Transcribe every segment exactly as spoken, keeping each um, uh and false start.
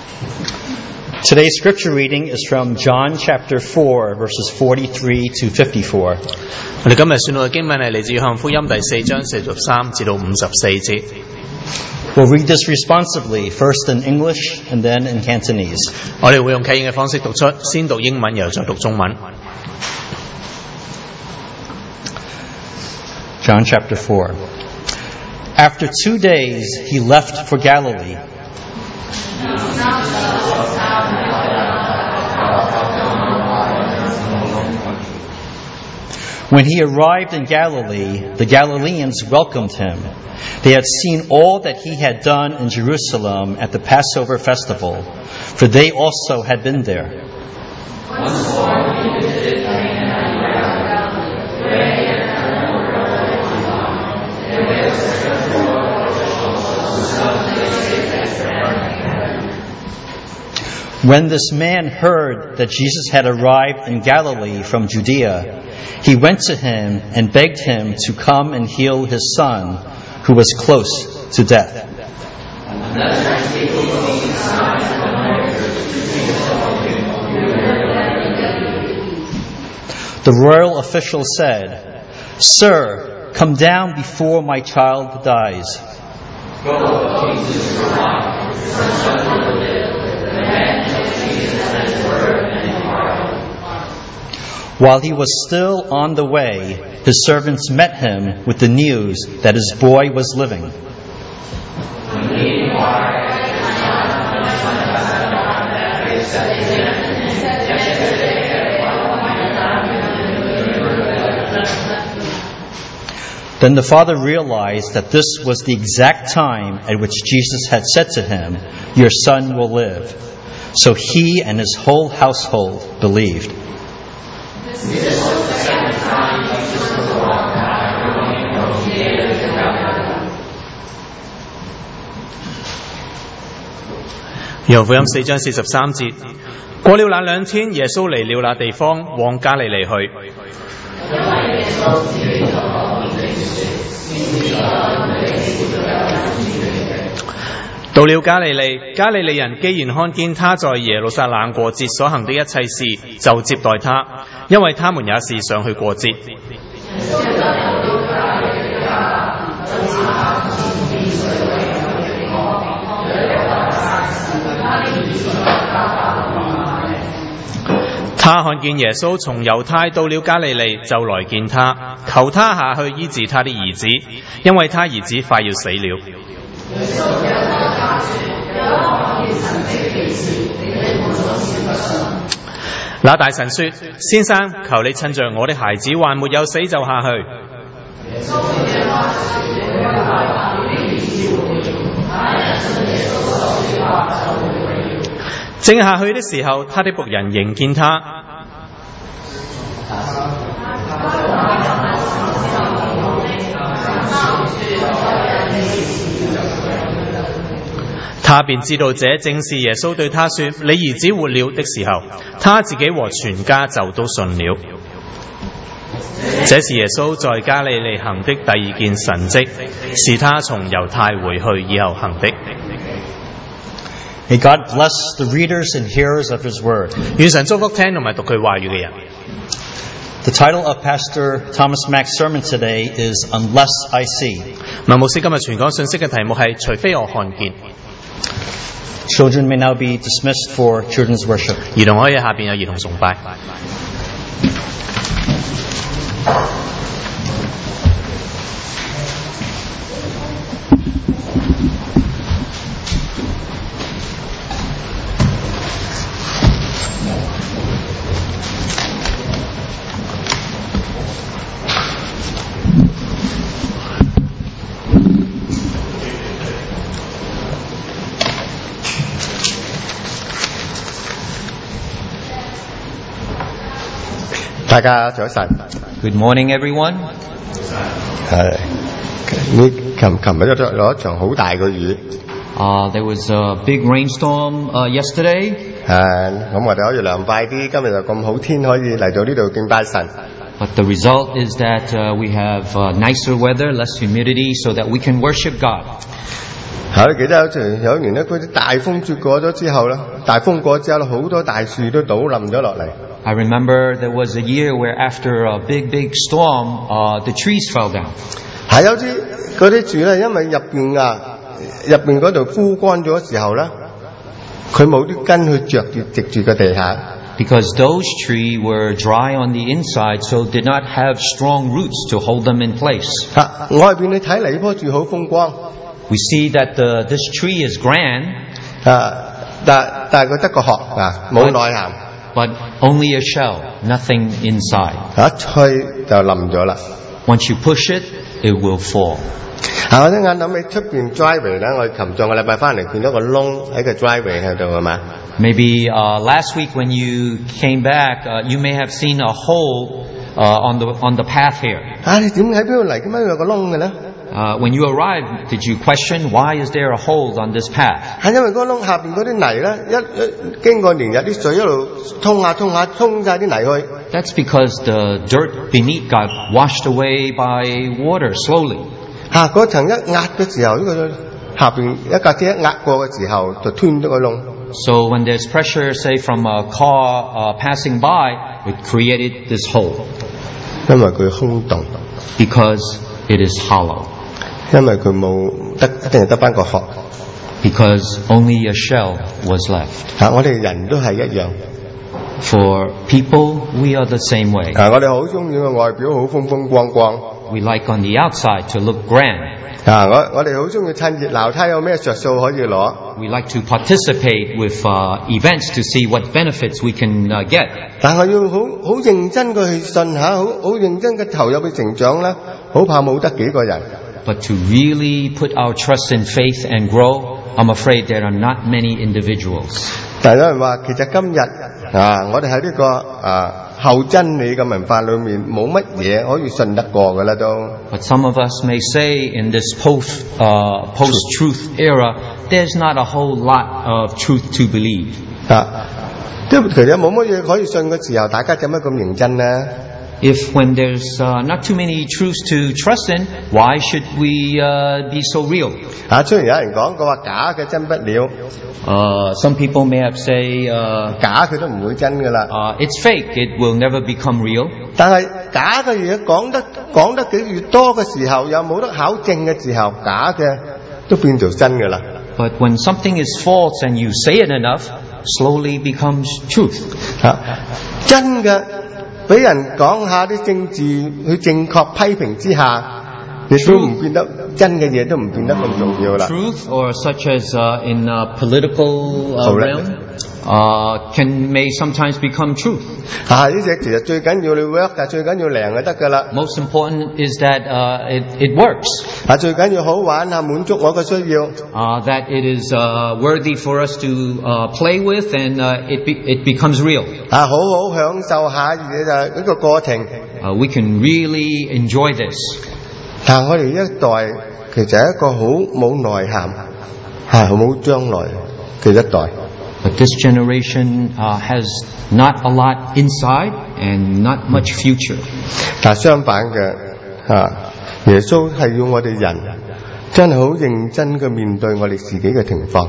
Today's scripture reading is from John chapter four, verses forty-three to fifty-four. 我哋今日宣讀嘅經文係嚟自約翰福音第四章四十三至到五十四節。 We'll read this responsively, first in English and then in Cantonese. 我哋會用啟應嘅方式讀出，先讀英文，然後再讀中文。 John chapter four. After two days, he left for Galilee. When he arrived in Galilee, the Galileans welcomed him. They had seen all that he had done in Jerusalem at the Passover festival, for they also had been there. When this man heard that Jesus had arrived in Galilee from Judea, he went to him and begged him to come and heal his son, who was close to death. The royal official said, "Sir, come down before my child dies." While he was still on the way, his servants met him with the news that his boy was living. Then the father realized that this was the exact time at which Jesus had said to him, "Your son will live." So he and his whole household believed. This was the second time Jesus performed miracle in Galilee. 約翰福音四章四十三節，過了那兩天，耶穌離了那地方，往加利利去。到了加利利，加利利人既然看見他在耶路撒冷過節所行的一切事，就接待他，因為他們也是上去過節。他看見耶穌從猶太到了加利利，就來見他，求他下去醫治他的兒子，因為他兒子快要死了。那大臣說：先生，求你趁着我的孩子還沒有死就下去。正下去的時候，他的僕人迎見他。他便知道這正是耶穌對他說：你兒子活了的時候，他自己和全家就都信了。這是耶穌在加利利行的第二件神蹟，是他從猶太回去以後行的。 May God bless the readers and hearers of His Word. 願神祝福聽同埋讀佢話語嘅人。 The title of Pastor Thomas Mack's sermon today is Unless I See. 麥牧師今日傳講信息嘅題目係除非我看見。 Children may now be dismissed for children's worship. 兒童可以下邊有兒童崇拜。 大家早晨。 Good morning, everyone. 係，你琴琴日都落一場好大嘅雨。 Uh, there was a big rainstorm uh, yesterday. 係，咁我哋可以涼快啲，今日就咁好天，可以嚟到呢度敬拜神。 But the result is that uh, we have uh, nicer weather, less humidity, so that we can worship God. 嚇，你記得有時有一年咧，嗰啲大風雪過咗之後咧，大風過之後咧，好多大樹都倒冧咗落嚟。 I remember there was a year where after a big, big storm, uh, the trees fell down. 係有啲嗰啲樹咧，因為入邊啊入邊嗰度枯乾咗嘅時候咧，佢冇啲根去着住直住個地下。 Because those trees were dry on the inside, so did not have strong roots to hold them in place. 嚇，外邊你睇嚟呢棵樹好風光。 We see that the, this tree is grand. 啊，但但係佢得個殼啊，冇內涵。 But only a shell, nothing inside. 一吹就冧咗啦。 Once you push it, it will fall. 啊，我一眼諗起出邊 driveway 咧，我琴上個禮拜翻嚟見到個窿喺個 driveway 喺度係嘛？ Maybe uh, last week when you came back, uh, you may have seen a hole uh, on the on the path here. 啊，你點喺邊度嚟？點解有個窿嘅咧？ Uh, when you arrived, did you question why is there a hole on this path? 係因為嗰個窿下邊嗰啲泥咧，一一經過年日啲水一路沖下沖下沖晒啲泥去。 That's because the dirt beneath got washed away by water slowly. 嚇，嗰層一壓嘅時候，呢個下邊一架車一壓過嘅時候，就吞咗個窿。 So when there's pressure, say from a car uh, passing by, it created this hole. 因為佢空洞。 Because it is hollow. 因為佢冇得一定係得翻個殼。 Because only a shell was left. 嚇，我哋人都係一樣。 For people, we are the same way. 啊，我哋好中意個外表好風風光光。 We like on the outside to look grand. 啊，我我哋好中意趁熱鬧，睇有咩着數可以攞。 We like to participate with uh, events to see what benefits we can uh, get. 但係要好好認真嘅去信下，好好認真嘅投入去成長咧，好怕冇得幾個人。 But to really put our trust in faith and grow, I'm afraid there are not many individuals. 但係有人話，其實今日啊，我哋喺呢個啊後真理嘅文化裏面，冇乜嘢可以信得過嘅啦都。 But some of us may say in this post uh, post-truth era, there's not a whole lot of truth to believe. 啊，即係其實冇乜嘢可以信嘅時候，大家點解咁認真呢？ If when there's uh, not too many truths to trust in, why should we uh, be so real? 啊，雖然有人講過話假嘅真不了， Uh, some people may have say, uh, 假佢都唔會真噶啦。 uh, it's fake, it will never become real. 但係假嘅嘢講得講得幾越多嘅時候，又冇得考證嘅時候，假嘅都變做真噶啦。 But when something is false and you say it enough, slowly becomes truth. 啊，真嘅俾人講下啲政治去正確批評之下，亦都唔變得真嘅嘢都唔變得咁重要啦。 Truth, or such as uh, in uh, political uh, realm, uh, can may sometimes become truth. 啊，呢隻其實最緊要你 work， 但係最緊要靈就得噶啦。 Most important is that uh, it, it works. 啊，最緊要好玩啊，滿足我嘅需要。 Uh, that it is uh, worthy for us to uh, play with, and uh, it be, it becomes real. 啊，好好享受下嘢就呢個過程。 Uh, we can really enjoy this. 但係我哋一代其實係一個好冇內涵，係好冇將來嘅一代。 But this generation uh, has not a lot inside and not much future. 但相反嘅，啊，耶穌係要我哋人真係好認真嘅面對我哋自己嘅情況。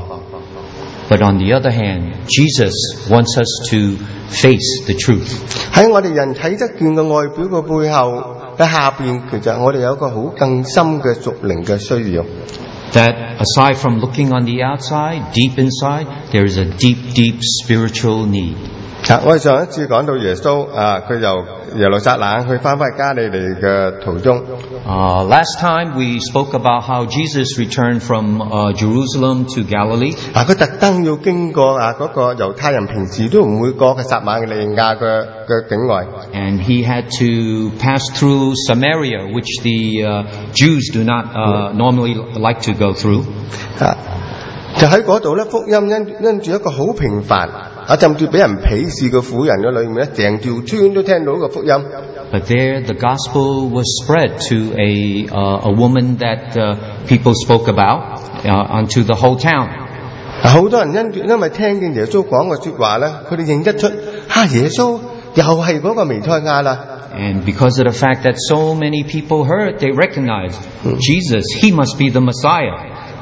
But on the other hand, Jesus wants us to face the truth. 喺我哋人睇得見嘅外表嘅背後喺下邊，其實我哋有一個好更深嘅屬靈嘅需要。 That aside from looking on the outside, deep inside, there is a deep, deep spiritual need. 啊，我哋上一次講到耶穌啊，佢由耶路撒冷去翻返加利利嘅途中。 Uh, last time we spoke about how Jesus returned from uh, Jerusalem to Galilee. 啊，佢特登要經過啊嗰個猶太人平時都唔會過嘅撒瑪利亞嘅嘅境外。 And he had to pass through Samaria, which the uh, Jews do not uh, normally like to go through. 啊，就喺嗰度咧，福音因因住一個好平凡啊，甚至俾人鄙視嘅婦人嘅裏面咧，成條村都聽到個福音。 But there, the gospel was spread to a uh, a woman that uh, people spoke about uh, onto the whole town. 好多人因因為聽見耶穌講嘅說話咧，佢哋認得出，哈、啊，耶穌又係嗰個彌賽亞啦。 And because of the fact that so many people heard, they recognized Jesus. He must be the Messiah.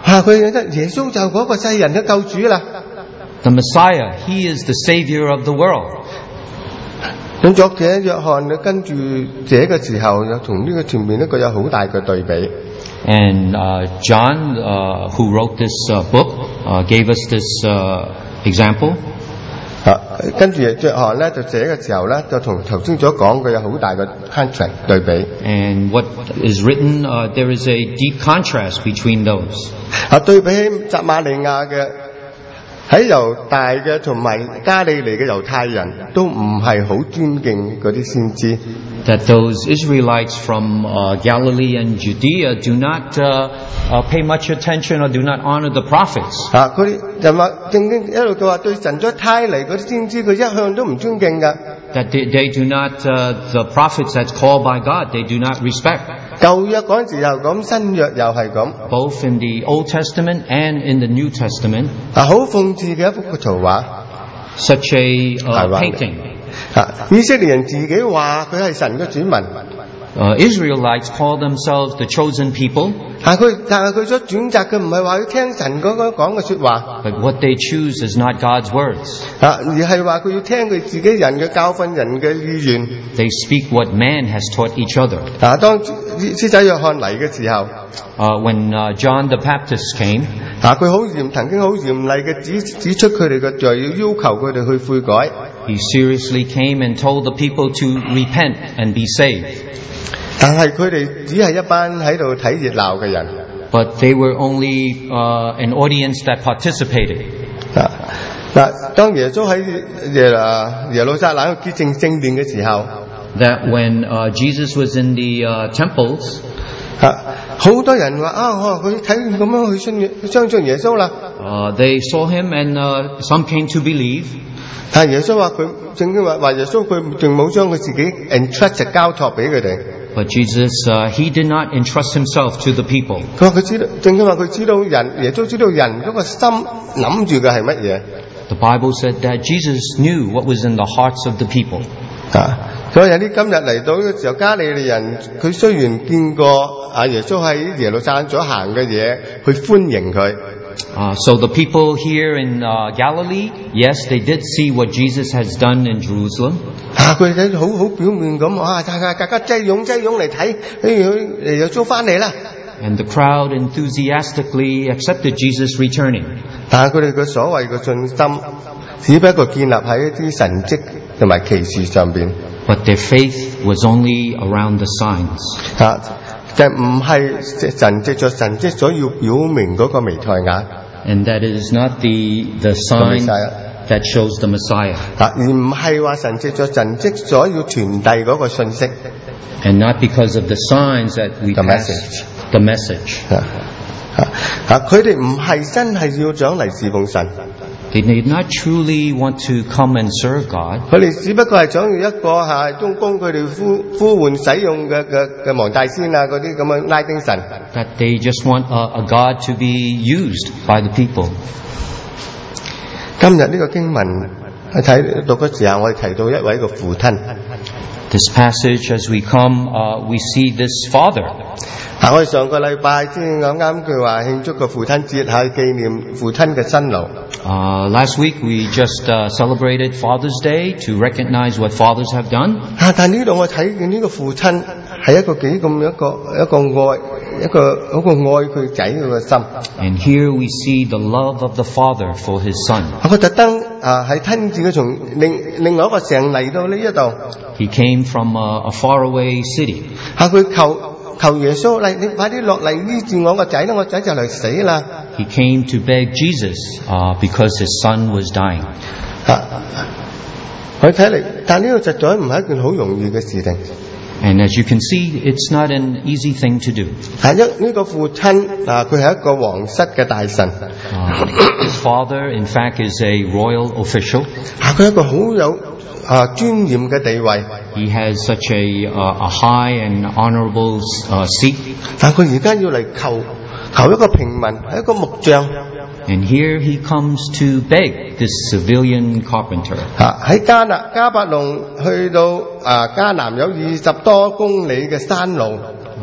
啊，佢覺得耶穌就嗰個世人嘅救主啦。 The Messiah, he is the Savior of the world. 咁作者約翰佢跟住寫嘅時候，又同呢個前面一個有好大嘅對比。 And uh, John, uh, who wrote this uh, book, uh, gave us this uh, example. 啊，跟住約翰咧就寫嘅時候咧，就同頭先所講嘅有好大嘅 contrast 對比。 And what is written, uh, there is a deep contrast between those. 啊，對比起撒瑪利亞嘅喺猶大嘅同埋加利利嘅猶太人都唔係好尊敬嗰啲先知。 That those Israelites from uh, Galilee and Judea do not uh, uh, pay much attention or do not honor the prophets. 啊，佢哋人話正經一路佢話對神咗胎嚟嗰啲先知，佢一向都唔尊敬㗎。 That they, they do not, uh, the prophets that's called by God, they do not respect. 舊約嗰陣時又咁，新約又係咁。 Both in the Old Testament and in the New Testament. 啊，好諷刺嘅一幅嘅圖畫。 Such a uh, painting. 啊，以色列人自己話佢係神嘅選民。 Uh, Israelites call themselves the chosen people. 啊，佢但係佢所選擇嘅唔係話要聽神嗰個講嘅説話。 But what they choose is not God's words. 啊，而係話佢要聽佢自己人嘅教訓人嘅意願。 They speak what man has taught each other. 啊，當施洗約翰嚟嘅時候， uh, when uh, John the Baptist came, 啊，佢好嚴，曾經好嚴厲嘅指指出佢哋嘅罪，要要求佢哋去悔改。 He seriously came and told the people to repent and be saved. 但係佢哋只係一班喺度睇熱鬧嘅人。 But they were only uh, an audience that participated. 啊，嗱，當耶穌喺耶啊耶路撒冷潔淨聖殿嘅時候， That when uh, Jesus was in the uh, temples, 啊，好多人話啊，佢睇咁樣去信去相信耶穌啦。 uh, they saw him and uh, some came to believe. 但係耶穌話佢正經話話耶穌佢並冇將佢自己 entrust 交託俾佢哋。 But Jesus, uh, he did not entrust himself to the people. 佢話佢知道，正經話佢知道人，耶穌知道人嗰個心諗住嘅係乜嘢。 The Bible said that Jesus knew what was in the hearts of the people. 啊，所以有啲今日嚟到嘅時候，加利利人佢雖然見過啊耶穌喺耶路撒冷所行嘅嘢，去歡迎佢。 Uh, so the people here in uh, Galilee, yes, they did see what Jesus has done in Jerusalem. 啊，佢哋好好表面咁，啊，大家大家擠擁擠擁嚟睇，誒耶穌翻嚟啦。 And the crowd enthusiastically accepted Jesus returning. 但係佢哋嘅所謂嘅信心，只不過建立喺一啲神蹟同埋奇事上邊。 But their faith was only around the signs. 啊，就唔係神藉着神蹟所要表明嗰個彌賽亞。 And that is not the, the sign that shows the Messiah. 啊，而唔係話神藉着神蹟所要傳遞嗰個信息。 And not because of the signs that we The pass message. the message. 啊啊！佢哋唔係真係要上嚟侍奉神。 They did not truly want to come and serve God. 佢哋只不過係想要一個嚇中供佢哋呼呼喚使用嘅嘅嘅黃大仙啊嗰啲咁嘅拉丁神。 That they just want a, a God to be used by the people. 今日呢個經文喺睇讀嘅時候，我哋提到一位嘅父親。 This passage, as we come, uh, we see this father. 啊！我哋上個禮拜先啱啱佢話慶祝個父親節，係紀念父親嘅辛勞。 Uh, last week we just uh, celebrated Father's Day to recognize what fathers have done. 啊！但呢度我睇見呢個父親係一個幾咁一個一個愛一個嗰個愛佢仔佢個心。 And here we see the love of the father for his son. 佢特登啊係親自佢從另另外一個城嚟到呢一度。 He came from a, a faraway city. 啊！佢求求耶穌嚟，你快啲落嚟醫治我個仔啦！我仔就嚟死啦。 He came to beg Jesus uh, because his son was dying. 啊！佢睇嚟，但呢個實在唔係一件好容易嘅事情。 And as you can see, it's not an easy thing to do. 係一呢個父親啊，佢係一個皇室嘅大臣。 Uh, his father, in fact, is a royal official. 啊，佢係一個好有啊尊嚴嘅地位。 He has such a, uh, a high and honorable uh, seat. 但佢而家要嚟求求一個平民，係一個木匠。 And here he comes to beg this civilian carpenter. 啊，喺加納加百隆去到啊加南有二十多公里嘅山路。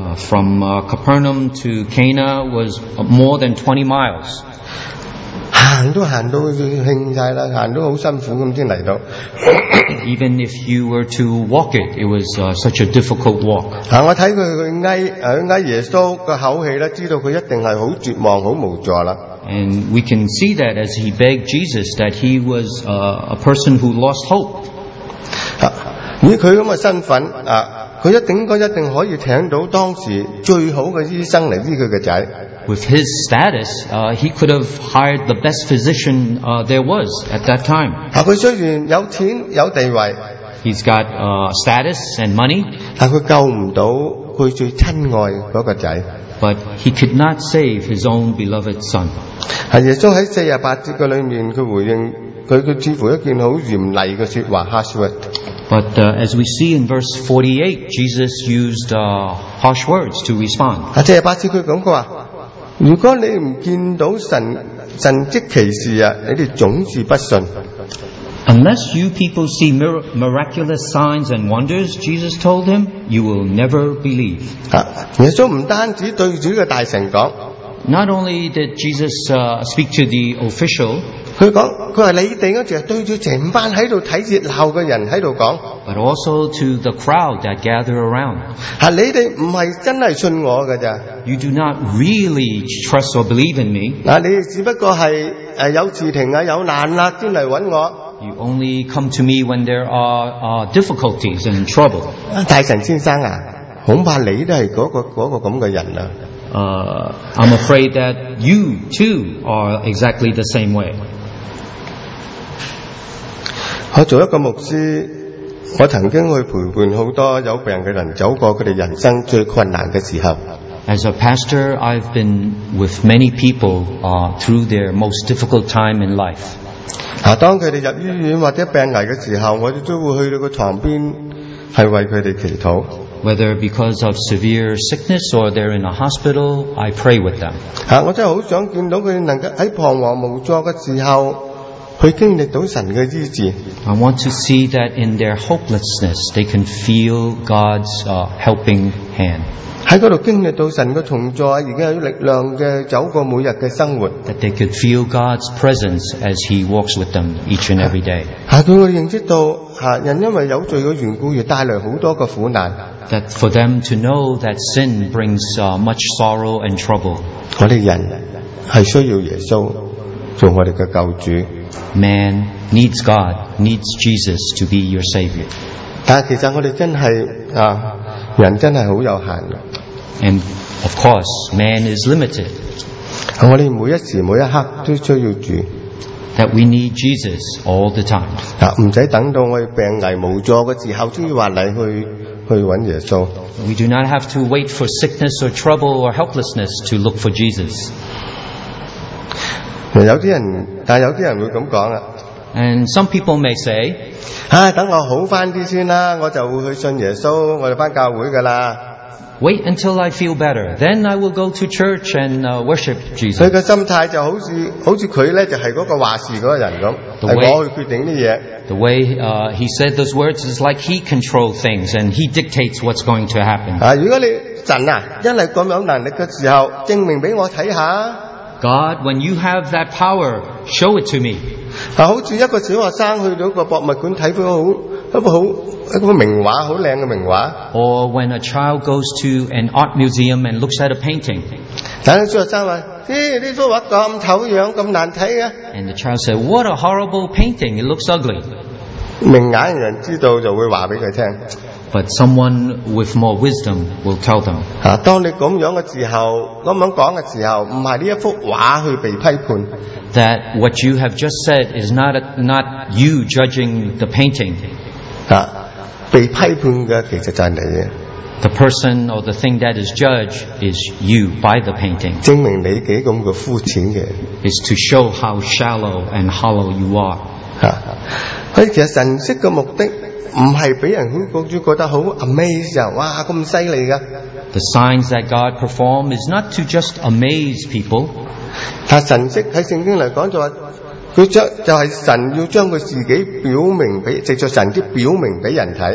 Uh, from uh, Capernaum to Cana was more than twenty miles. 行都行到興晒啦，行都好辛苦咁先嚟到。 Even if you were to walk it, it was uh, such a difficult walk. 啊，我睇佢佢哀誒哀耶穌個口氣咧，知道佢一定係好絕望、好無助啦。 And we can see that as he begged Jesus that he was uh, a person who lost hope. 啊，以佢咁嘅身份啊，佢一定應該一定可以請到當時最好嘅醫生嚟醫佢嘅仔。 With his status, uh, he could have hired the best physician uh, there was at that time. 啊，佢雖然有錢有地位， He's got uh, status and money, 但佢救唔到佢最親愛嗰個仔。 but he could not save his own beloved son. 係耶穌喺四十八節嘅裏面，佢回應佢佢似乎一件好嚴厲嘅説話 harsh word。 But uh, as we see in verse forty-eight, Jesus used uh, harsh words to respond. 啊，四十八節佢講過話：如果你唔見到神神蹟奇事啊，你哋總是不信。 Unless you people see mir- miraculous signs and wonders, Jesus told him, you will never believe. 啊，耶穌唔單止對住呢個大臣講， Not only did Jesus uh, speak to the official, 佢講佢話你哋嗰陣對住成班喺度睇熱鬧嘅人喺度講， but also to the crowd that gather around. 啊，你哋唔係真係信我㗎咋， You do not really trust or believe in me. 嗱，你哋只不過係誒有事情啊有難啦先嚟揾我。 You only come to me when there are uh, difficulties and trouble. 大臣先生啊，恐怕你都係嗰個嗰個咁嘅人啊。 Uh, I'm afraid that you too are exactly the same way. 我做一個牧師，我曾經去陪伴好多有病嘅人走過佢哋人生最困難嘅時候。 As a pastor, I've been with many people uh, through their most difficult time in life. 啊，當佢哋入醫院或者病危嘅時候，我哋都會去到個床邊，係為佢哋祈禱。 Whether because of severe sickness or they're in a hospital, I pray with them. 啊，我真係好想見到佢哋能夠喺彷徨無助嘅時候，去經歷到神嘅醫治。 I want to see that in their hopelessness, they can feel God's uh, helping hand. 喺嗰度經歷到神嘅同在，而家有力量嘅走過每日嘅生活。 That they could feel God's presence as He walks with them each and every day. 啊，佢會認識到，啊，人因為有罪嘅緣故而帶來好多嘅苦難。 That for them to know that sin brings uh, much sorrow and trouble. 我哋人係需要耶穌做我哋嘅救主。 Man needs God, needs Jesus to be your Savior. 但係其實我哋真係啊，人真係好有限嘅。 And of course, man is limited. 我哋每一時每一刻都需要主。 That we need Jesus all the time. 啊，唔使等到我哋病危無助嘅時候，先至話嚟去去揾耶穌。 We do not have to wait for sickness or trouble or helplessness to look for Jesus. 有啲人，但係有啲人會咁講啦。 And some people may say, 啊，等我好翻啲先啦，我就會去信耶穌，我哋返教會噶啦。 wait until I feel better. Then I will go to church and uh, worship 佢 Jesus. 嘅心態就好似好似佢咧就係嗰個話事嗰個人咁，係 The way- 我去決定啲嘢。 The way uh, he said those words is like he controls things and he dictates what's going to happen. 啊，如果你神啊，因為咁有能力嘅時候，證明俾我睇下。 God, when you have that power, show it to me. 啊，好似一個小學生去到個博物館睇到好一個好一個名畫，好靚嘅名畫。 Or when a child goes to an art museum and looks at a painting. 但係小學生話：咦，呢幅畫咁醜樣，咁難睇嘅。 And the child said, what a horrible painting. It looks ugly. 明眼人知道就會話俾佢聽。 But someone with more wisdom will tell them. 啊，當你咁樣嘅時候，咁樣講嘅時候，唔係呢一幅畫去被批判。 That what you have just said is not a, not you judging the painting. 啊，被批判嘅其實就係你嘅， The person or the thing that is judged is you by the painting. 證明你幾咁嘅膚淺嘅。 Is to show how shallow and hollow you are. 啊，所以其實神蹟嘅目的唔係俾人好覺覺得好 amaze 啊，哇咁犀利噶。 The signs that God perform is not to just amaze people. 但神蹟喺聖經嚟講就話，佢將就係神要將佢自己表明俾，藉著神蹟表明俾人睇。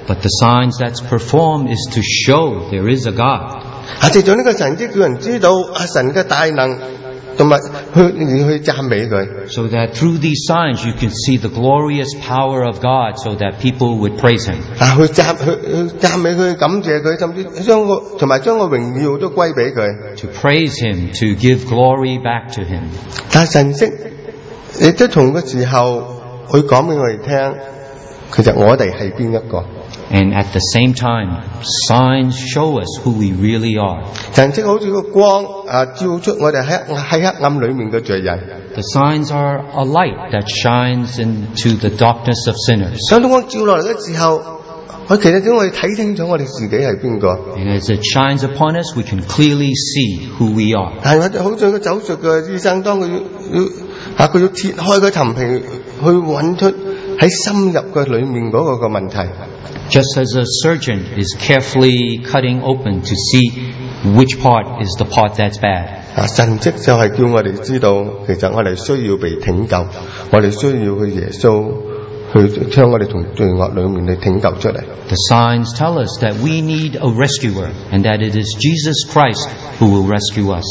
But the signs that's performed is to show there is a God. 啊，藉著呢個神蹟，叫人知道啊神嘅大能，同埋去去讚美佢。 So that through these signs you can see the glorious power of God, so that people would praise Him. 啊，去讚去去讚美佢，感謝佢，甚至將個同埋將個榮耀都歸俾佢。 To praise Him, to give glory back to Him. 但係神蹟亦都同個時候，佢講俾我哋聽，其實我哋係邊一個。 And at the same time, signs show us who we really are. 神蹟好似個光啊，照出我哋喺喺黑暗裏面嘅罪人。 The signs are a light that shines into the darkness of sinners. 當光照落嚟嘅時候，我其實點我哋睇清楚我哋自己係邊個。 And as it shines upon us, we can clearly see who we are. 但係我哋好似個手術嘅醫生，當佢要要啊，佢要切開個層皮，去揾出喺深入嘅裏面嗰個個問題。 Just as a surgeon is carefully cutting open to see which part is the part that's bad. 啊，神蹟就係叫我哋知道，其實我哋需要被拯救，我哋需要去耶穌去將我哋從罪惡裏面去拯救出嚟。 The signs tell us that we need a rescuer, and that it is Jesus Christ who will rescue us.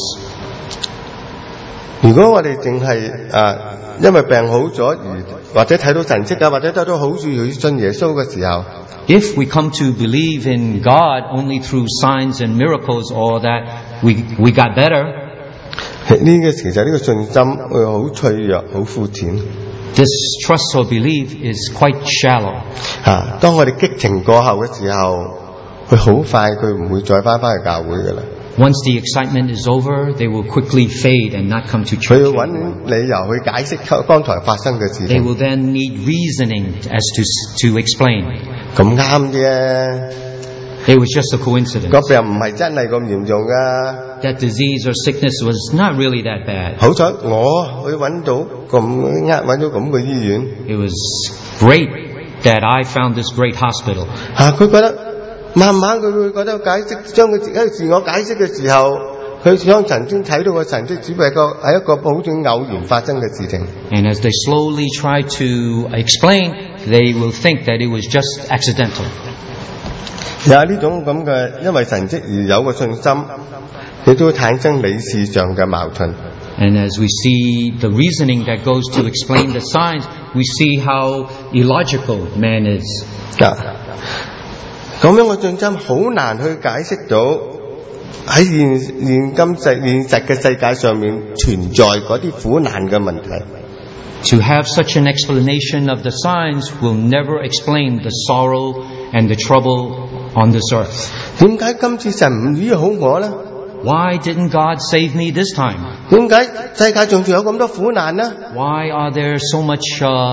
如果我哋淨係啊，因為病好咗而或者睇到神蹟啊，或者得到好處去信耶穌嘅時候。 If we come to believe in God only through signs and miracles, or that we we got better, 呢個其實呢個信心會好脆弱、好膚淺。 This trust or belief is quite shallow. 啊，當我哋激情過後嘅時候，佢好快佢唔會再翻返去教會㗎啦。 Once the excitement is over, they will quickly fade and not come to 佢 church. 要揾理由去解釋剛才發生嘅事 They 情。 will then need reasoning as to to explain. 咁啱啫， It was just a coincidence. 個病唔係真係咁嚴重㗎。 That disease or sickness was not really that bad. 好彩我去揾到咁呃揾到咁嘅醫院。 It was great that I found this great hospital. 啊，佢覺得慢慢佢會覺得解釋，將佢自己自我解釋嘅時候，佢將曾經睇到嘅神蹟，只不過係一個係一個好似偶然發生嘅事情。 And as they slowly try to explain, they will think that it was just accidental. 有呢種咁嘅，因為神蹟而有個信心，亦都會產生理事上嘅矛盾。 And as we see the reasoning that goes to explain the signs, we see how illogical man is. 啊，咁樣嘅信心好難去解釋到喺現現今世現實嘅世界上面存在嗰啲苦難嘅問題。 To have such an explanation of the signs will never explain the sorrow and the trouble on this earth. 點解今次神唔醫好我呢？ Why didn't God save me this time? 點解世界上仲有咁多苦難呢？ Why are there so much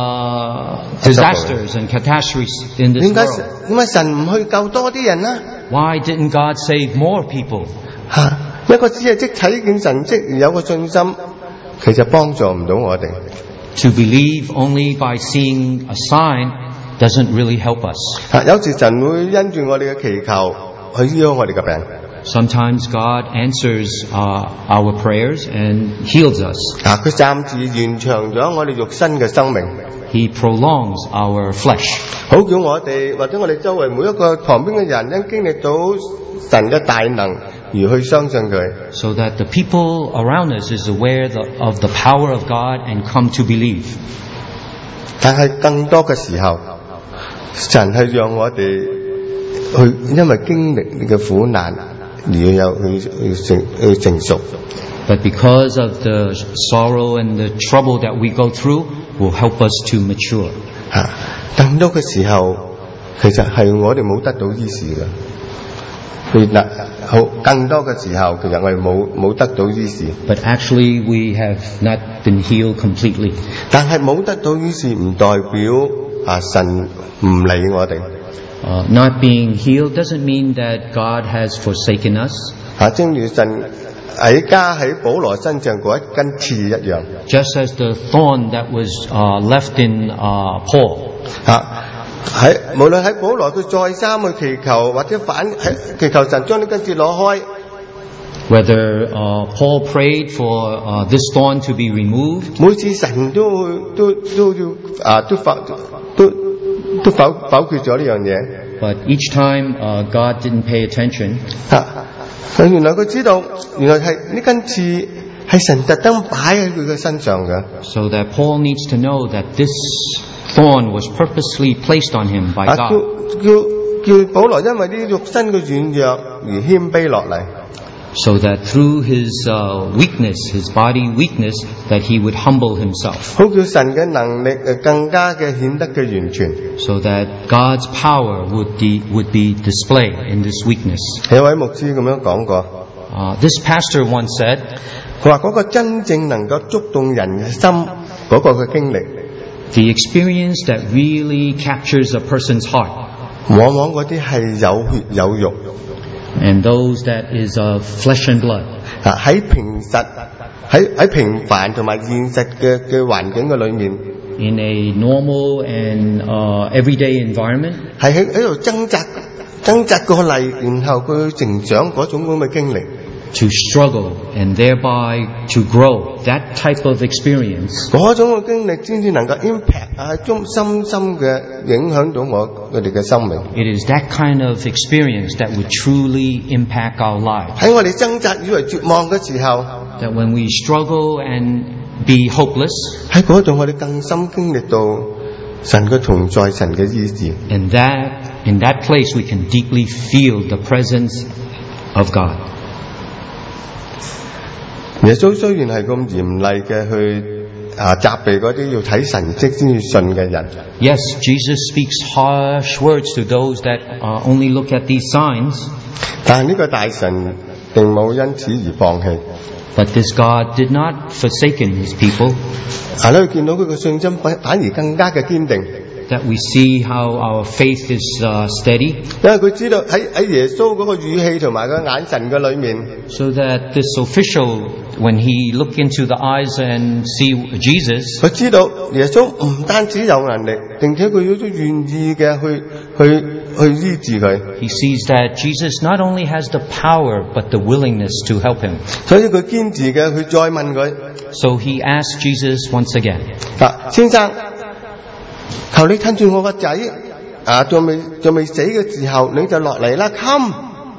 uh, disasters and catastrophes in this 點解 world? 點解神唔去救多啲人呢？ Why didn't God save more people? 吓，一個只係即睇見神蹟而有個信心，其實幫助唔到我哋。 To believe only by seeing a sign doesn't really help us. 吓，有時神會因住我哋嘅祈求去醫好我哋嘅病。 Sometimes God answers uh, our prayers and heals us. 啊，佢暫時延長咗我哋肉身嘅生命， He prolongs our flesh. 好叫我哋或者我哋周圍每一個旁邊嘅人因經歷到神嘅大能而去相信佢。 So that the people around us is aware the, of the power of God and come to believe. 但係更多嘅時候，神係讓我哋去因為經歷呢個苦難而有去去成去成熟。 But because of the sorrow and the trouble that we go through, will help us to mature. 吓，更多嘅時候，其實係我哋冇得到醫治嘅。佢嗱好，更多嘅時候，其實我哋冇冇得到醫治。 But actually, we have not been healed completely. 但係冇得到醫治唔代表啊神唔理我哋。 Uh, not being healed doesn't mean that God has forsaken us. 啊，正如神喺加喺保羅身上嗰一根刺一樣。 Just as the thorn that was uh, left in uh, Paul. 啊，喺無論喺保羅佢再三去祈求，或者反喺祈求神將呢根刺攞開。 Whether uh, Paul prayed for uh, this thorn to be removed. 每次神都會都都要啊都否都都否否決咗呢樣嘢。 but each time uh, God didn't pay attention. 啊，原來佢知道，原來係呢根刺係神特登擺喺佢嘅身上嘅。 So that Paul needs to know that this thorn was purposely placed on him by 啊， God. 叫叫叫保羅因為呢肉身嘅軟弱而謙卑落嚟。 So that through his uh, weakness, his body weakness, that he would humble himself. 好叫神嘅能力誒更加嘅顯得嘅完全。 So that God's power would, de- would be displayed in this weakness. 有位牧師咁樣講過， Uh, this pastor once said, 佢話嗰個真正能夠觸動人嘅心嗰個嘅經歷， the experience that really captures a person's heart, 往往嗰啲係有血有肉。 and those that is of flesh and blood. 啊！喺平實喺喺平凡同埋現實嘅嘅環境嘅裏面， In a normal and uh, everyday environment, 係喺喺度掙扎掙扎過嚟，然後佢成長嗰種咁嘅經歷， to struggle and thereby to grow, that type of experience 嗰種嘅經歷先至能夠 impact 啊，中深深嘅影響到我佢哋嘅生命。 it is that kind of experience that would truly impact our lives. 喺我哋掙扎以為絕望嘅時候， That when we struggle and be hopeless, 喺嗰度我哋更深經歷到神嘅同在，神嘅醫治。 and that in that place we can deeply feel the presence of God. 耶穌雖然係咁嚴厲嘅去啊責備嗰啲要睇神蹟先至信嘅人， Yes, Jesus speaks harsh words to those that uh, only look at these signs, 但係呢個大神並冇因此而放棄。 but this God did not forsaken his people. 啊！你見到佢嘅信心反反而更加嘅堅定， That we see how our faith is uh, steady, 因為佢知道喺喺耶穌嗰個語氣同埋個眼神嘅裏面， so that this official, when he looked into the eyes and see Jesus, 佢知道耶穌唔單止有能力，並且佢都願意嘅去去去醫治佢。 he sees that Jesus not only has the power but the willingness to help him. 所以佢堅持嘅，佢再問佢： So he asked Jesus once again, 啊，先生，求你趁住我個仔啊，仲未仲未死嘅時候，你就落嚟啦 ，come。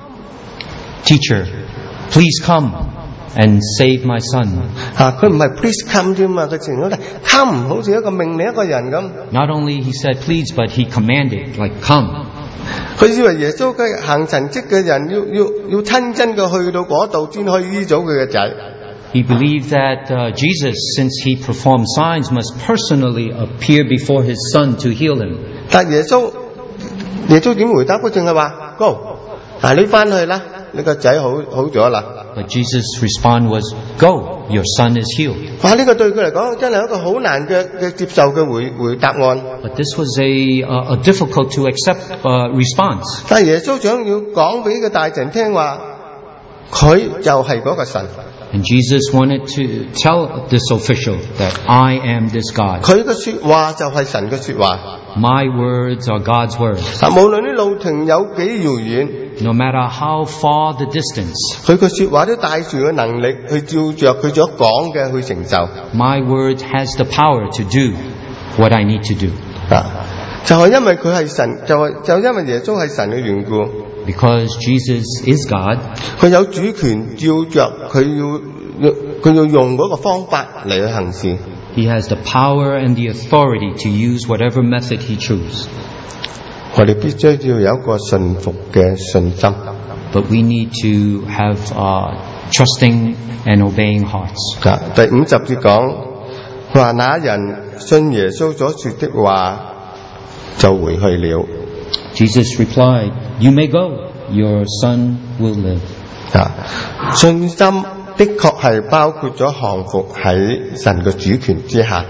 Teacher, please come and save my son. 啊，佢唔係 please come 啫嘛，佢成咗嚟 come， 好似一個命令一個人咁。 Not only he said please, but he commanded, like come. 佢以為耶穌嘅行神蹟嘅人要要要親身嘅去到嗰度先可以醫到佢嘅仔。 He believed that uh, Jesus, since he performed signs, must personally appear before his son to heal him. 但耶穌耶穌點回答？佢淨係話 go， 啊你翻去啦，你個仔好好咗啦。 But Jesus' response was, go, your son is healed. 哇！呢個對佢嚟講真係一個好難嘅嘅接受嘅回回答案。 But this was a, uh, a difficult to accept uh, response. 但耶穌想要講俾個大臣聽話，佢就係嗰個神。 And Jesus wanted to tell this official that I am this God. 佢嘅說話就係神嘅說話。 My words are God's words. 啊，無論啲路程有幾遙遠， No matter how far the distance, 佢嘅說話都帶住個能力去照着佢所講嘅去成就。 my word has the power to do what I need to do. 啊，就係因為佢係神，就係就因為耶穌係神嘅緣故， Because Jesus is God, 佢有主權照着佢要要佢要用嗰個方法嚟去行事。 he has the power and the authority to use whatever method he chooses. 我哋必須要有一個信服嘅信心。 But we need to have uh, trusting and obeying hearts. 啊，第五十節講，佢話那人信耶穌所說的話，就回去了。 Jesus replied, you may go, your son will live. 啊，信心的確係包括咗降服喺神嘅主權之下。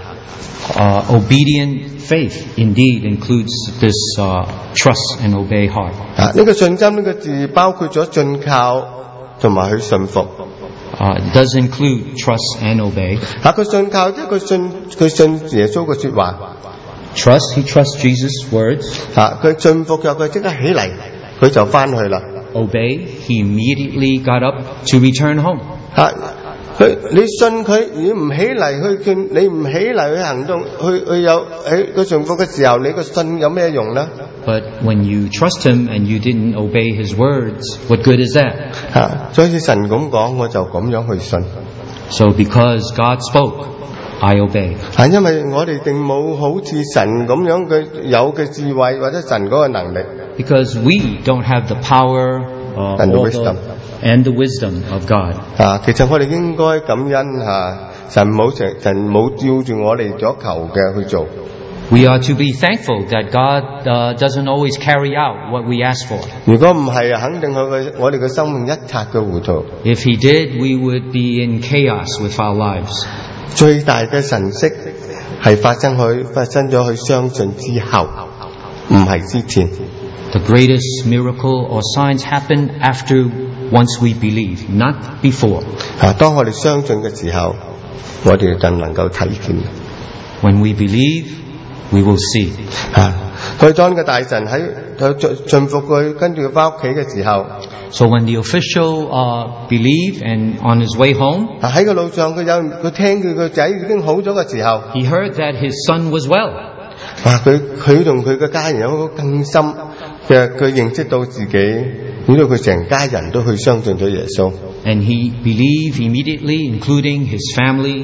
Uh, obedient faith indeed includes this uh, trust and obey heart. 啊，呢個信心呢個字包括咗信靠同埋去信服。 Uh, it does include trust and obey. 啊，佢信靠即係佢信佢信耶穌嘅說話。 Trust, he trusts Jesus' words. 啊，佢信服咗佢即刻起嚟，佢就翻去啦。 Obey, he immediately got up to return home. 啊， 佢你信佢，你唔起嚟去勸，你唔起嚟去行動，去去有喺個順服嘅時候，你個信有咩用呢？ But when you trust him and you didn't obey his words, what good is that? 啊，所以神咁講，我就咁樣去信。 So because God spoke, I obey. 啊，因為我哋定冇好似神咁樣嘅有嘅智慧或者神嗰個能力。 Because we don't have the power uh, And the or wisdom. and the wisdom of God. 啊，其實我哋應該感恩吓，神冇成神冇照住我哋所求嘅去做。 We are to be thankful that God uh, doesn't always carry out what we ask for. 如果唔係啊，肯定佢嘅我哋嘅生命一塌嘅糊塗。 If he did, we would be in chaos with our lives. 最大嘅神蹟係發生去發生咗去相信之後，唔係之前。 The greatest miracle or signs happen after once we believe, not before. 啊，當我哋相信嘅時候，我哋就能夠睇見。 When we believe, we will see. 啊，佢當呢個大臣喺佢順服佢，跟住佢翻屋企嘅時候， So when the official uh, believed and on his way home, 啊喺個路上佢有佢聽佢個仔已經好咗嘅時候， he heard that his son was well. 啊佢佢同佢嘅家人有個更深嘅，佢認識到自己，使到佢成家人都去相信咗耶穌。 And he believed immediately, including his family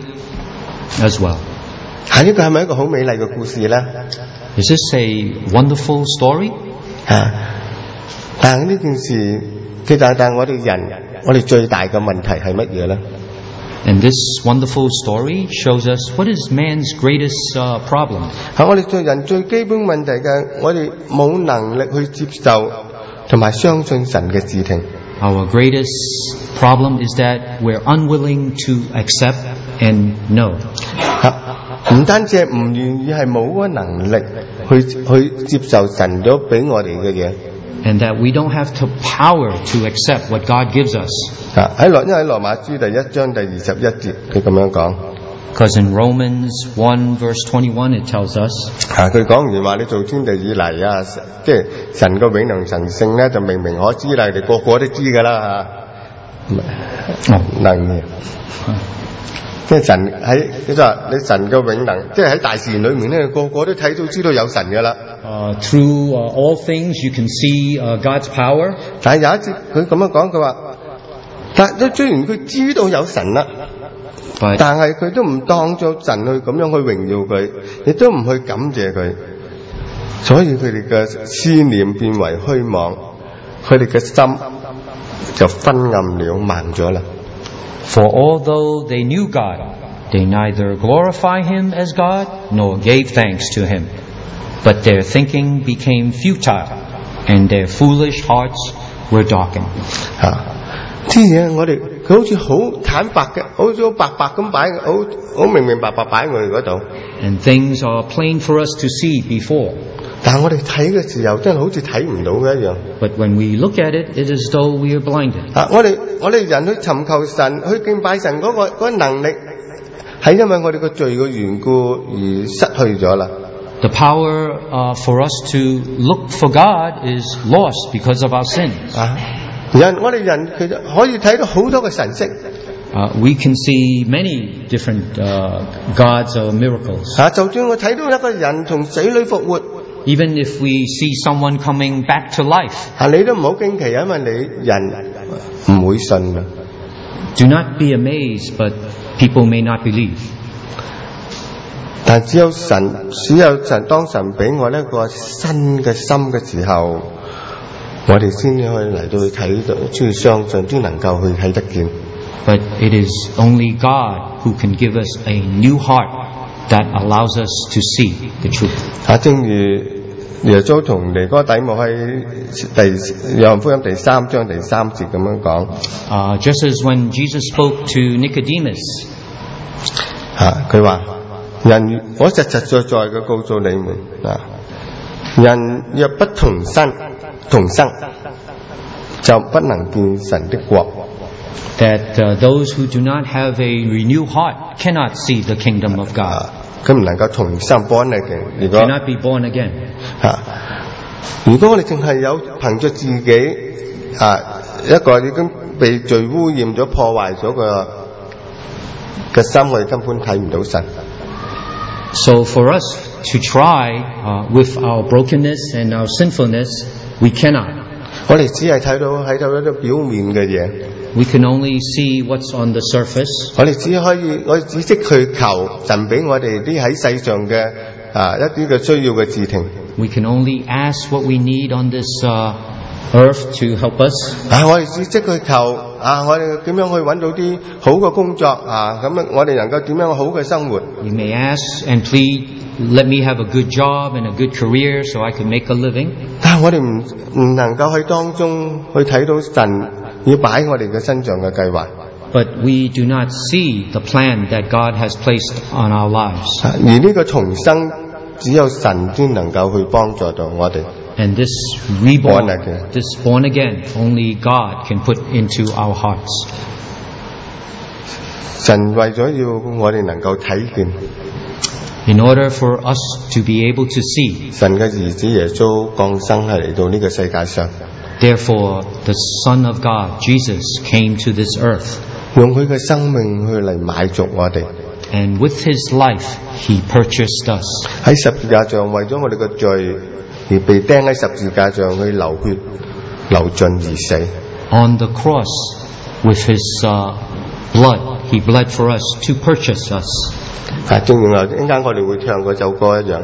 as well. 啊，呢個係咪一個好美麗嘅故事咧？ Is this a wonderful story? 啊，但係呢件事，其實但係我哋人，我哋最大嘅問題係乜嘢咧？ And this wonderful story shows us what is man's greatest uh, problem. 係我哋做人最基本問題嘅，我哋冇能力去接受同埋相信神嘅指令。 Our greatest problem is that we're unwilling to accept and know. 嚇，唔單止係唔願意，係冇嗰個能力去去接受神咗俾我哋嘅嘢。 And that we don't have the power to accept what God gives us. 啊，喺羅因為喺羅馬書第一章第二十一節，佢咁樣講。 Because in Romans one verse twenty-one it tells us, 啊，佢講完話你做天地以嚟啊，即係神個永能神性咧，就明明可知啦，你哋個個都知㗎啦嚇。能嘅，即係神喺佢就話你神個永能，即係喺大自然裏面咧，個個都睇到知道有神㗎啦。 uh, through uh, all things you can see uh, God's power. 但係有一節佢咁樣講，佢話，但係雖然佢知道有神啦。 But 但係佢都唔當作神去咁樣去榮耀佢，亦都唔去感謝佢，所以佢哋嘅思念變為虛妄，佢哋嘅心就昏暗了，盲咗啦。 For although they knew God, they neither glorify him as God nor gave thanks to him. But their thinking became futile, and their foolish hearts were darkened. 啊，啲嘢我哋佢好似好坦白嘅，好似好白白咁擺，好好明明白白擺喺我哋嗰度。 And things are plain for us to see before. 但係我哋睇嘅時候，真係好似睇唔到嘅一樣。 But when we look at it, it is as though we are blinded. 啊，我哋我哋人去尋求神，去敬拜神嗰、嗰個嗰、嗰個能力，係因為我哋個罪嘅緣故而失去咗啦。 The power uh, for us to look for God is lost because of our sins. 啊，人我哋人其實可以睇到好多嘅神蹟。 Uh, we can see many different uh, gods or miracles. 啊，就算我睇到一個人從死裏復活， Even if we see someone coming back to life, 啊，你都唔好驚奇，因為你人唔會信嘅。 do not be amazed, but people may not believe. 但只有神，只有神，當神俾我呢個新嘅心嘅時候，我哋先至可以嚟到去睇到，先去相信，先能夠去睇得見。 But it is only God who can give us a new heart that allows us to see the truth. 啊，正如耶穌同尼哥底母喺第約翰福音第三章第三節咁樣講。 Uh, just as when Jesus spoke to Nicodemus, 啊，佢話人，我實實在在嘅告訴你們啊，人若不同生同生，就不能見神的國。 that uh, those who do not have a renewed heart cannot see the kingdom of God, 佢唔能夠重生 born again。如果 cannot be born again. 啊，如果我哋淨係有憑着自己啊一個已經被罪污染咗、破壞咗嘅嘅心，我哋根本睇唔到神。 So for us to try uh, with our brokenness and our sinfulness, we cannot. 我哋只係睇到睇到一啲表面嘅嘢。 We can only see what's on the surface. 我哋只可以，我哋只識去求神俾我哋啲喺世上嘅啊一啲嘅需要嘅事情。 We can only ask what we need on this uh, earth to help us. 啊，我哋只識去求啊，我哋點樣去揾到啲好嘅工作啊？咁樣我哋能夠點樣好嘅生活？ We may ask and plead, let me have a good job and a good career so I can make a living. 但係我哋唔唔能夠喺當中去睇到神要擺我哋嘅身上嘅計劃。 But we do not see the plan that God has placed on our lives. 而呢個重生只有神先能夠去幫助到我哋。 And this reborn, Born again. this born again, only God can put into our hearts. 神為咗要我哋能夠睇見， In order for us to be able to see, 神嘅兒子耶穌降生係嚟到呢個世界上， therefore the Son of God, Jesus, came to this earth. 用佢嘅生命去嚟買贖我哋。 And with his life, he purchased us. 喺十字架上為咗我哋嘅罪而被釘喺十字架上去流血流盡而死。 On the cross, with his uh, blood, he bled for us to purchase us. 啊，正如一陣間我哋會唱嗰首歌一樣。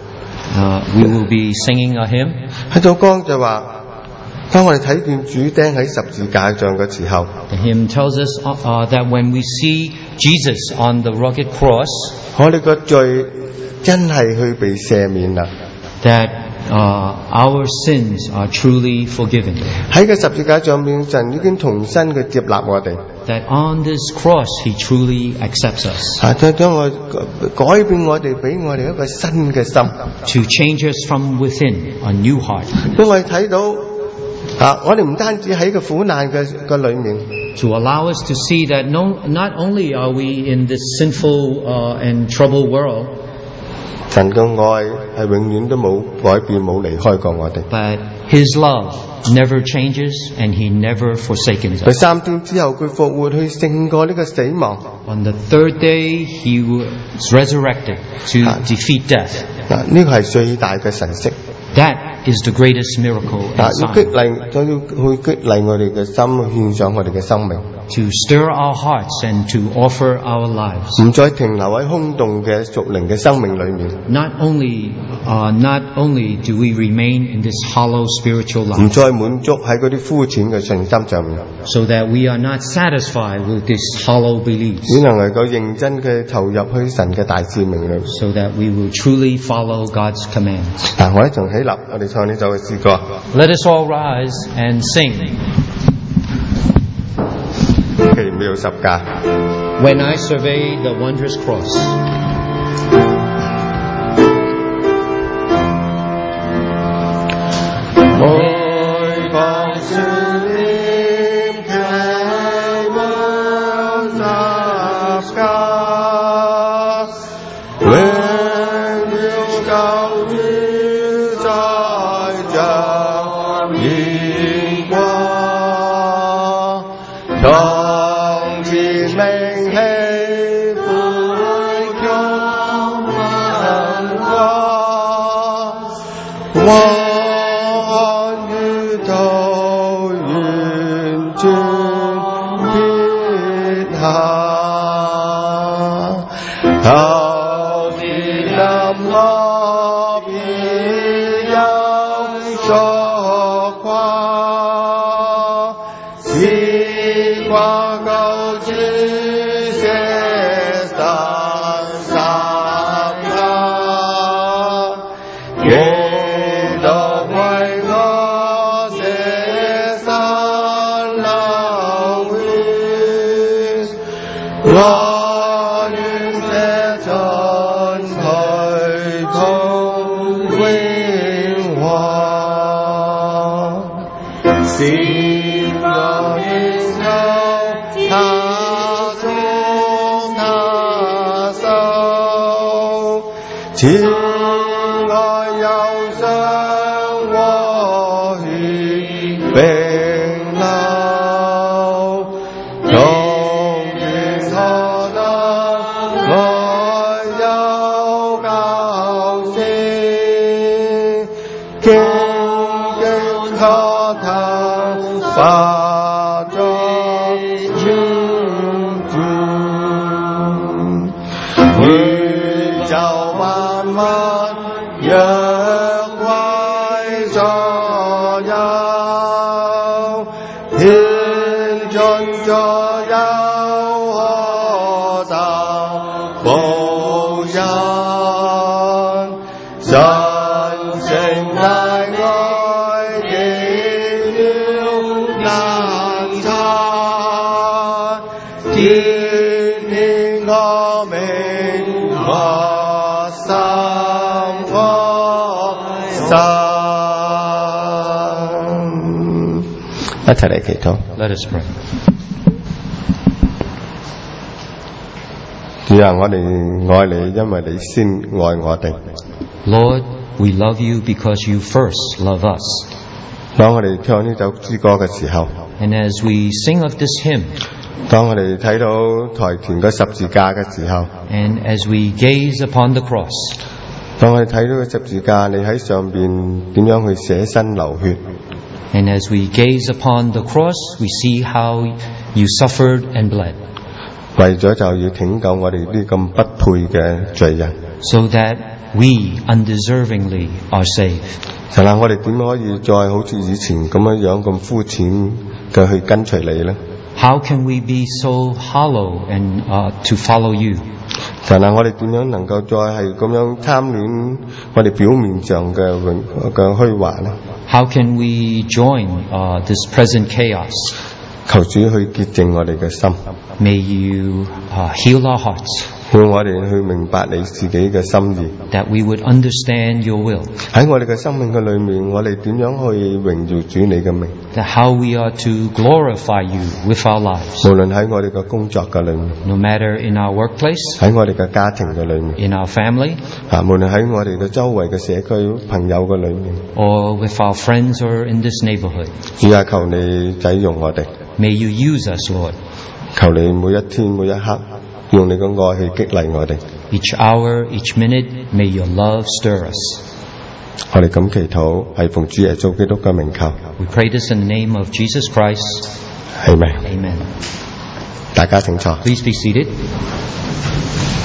Uh, we will be singing a hymn. 喺首歌就話，當我哋睇見主釘喺十字架上嘅時候， The hymn tells us uh, uh, that when we see Jesus on the rugged cross, 我哋個罪真係去被赦免啦。 that uh, our sins are truly forgiven. 喺個十字架上面，神已經重新嘅接納我哋。 That on this cross, he truly accepts us. 啊，將將我改變我哋，俾我哋一個新嘅心。 To change us from within, a new heart. 俾我哋睇到啊，我哋唔單止喺個苦難嘅個裏面。 To allow us to see that no, not only are we in this sinful uh, and troubled world, 神嘅愛係永遠都冇改變，冇離開過我哋。 but his love never changes and he never forsakes 第 us. 三天之後，佢復活去勝過呢個死亡。 On the third day, he was resurrected to defeat death. 嗱，呢個係最大嘅神蹟。 That is the greatest miracle 啊， and 要激 sign. 勵，就要去激勵我哋嘅心，獻上我哋嘅生命， To stir our hearts and to offer our lives. 唔再停留喺空洞嘅屬靈嘅生命裏面， Not only, uh, not only do we remain in this hollow spiritual 唔 life, 再滿足喺嗰啲膚淺嘅信心上面， so that we are not satisfied with these hollow beliefs, 只能夠認真嘅投入去神嘅大使命裏。 so that we will truly follow God's commands. 嗱，我一齊起立，我哋唱呢首嘅詩歌。 Let us all rise and sing. 奇妙十架。 When I survey the wondrous cross, 敬敬可透化作尊尊，宇宙萬物若歸所有，獻盡所有可受報恩，神聖大愛極了難測，天天我明我心我心。一齊嚟祈禱。 Let us pray. 主啊，我哋愛你，因為你先愛我哋。 Lord, we love you because you first love us. 當我哋唱呢首詩歌嘅時候， And as we sing of this hymn, 當我哋睇到台前嘅十字架嘅時候， and as we gaze upon the cross, 當我哋睇到個十字架，你喺上邊點樣去捨身流血， and as we gaze upon the cross, we see how you suffered and bled, 為咗就要拯救我哋啲咁不配嘅罪人。 so that we undeservingly are saved. 神啊，我哋點可以再好似以前咁樣樣咁膚淺嘅去跟隨你呢？ How can we be so hollow and uh, to follow you? 神啊，我哋點樣能夠再係咁樣貪戀我哋表面上嘅榮嘅虛華呢？ How can we join uh, this present chaos? 求主去潔淨我哋嘅心， May you uh, heal our hearts, 要我哋去明白你自己嘅心意。 that we would understand your will, 喺我哋嘅生命嘅裏面，我哋點樣去榮耀主你嘅名？ that how we are to glorify you with our lives, 無論喺我哋嘅工作嘅裏面， no matter in our workplace, 喺我哋嘅家庭嘅裏面， in our family, 啊，無論喺我哋嘅周圍嘅社區朋友嘅裏面， or with our friends or in this neighborhood. 主啊，求你使用我哋， May you use us, Lord. 求你每一天每一刻用你嘅愛去激勵我哋。 Each hour, each minute, may your love stir us. 我哋咁祈禱，係奉主耶穌基督嘅名求。 We pray this in the name of Jesus Christ. Amen。 Amen. 大家請坐。 Please be seated.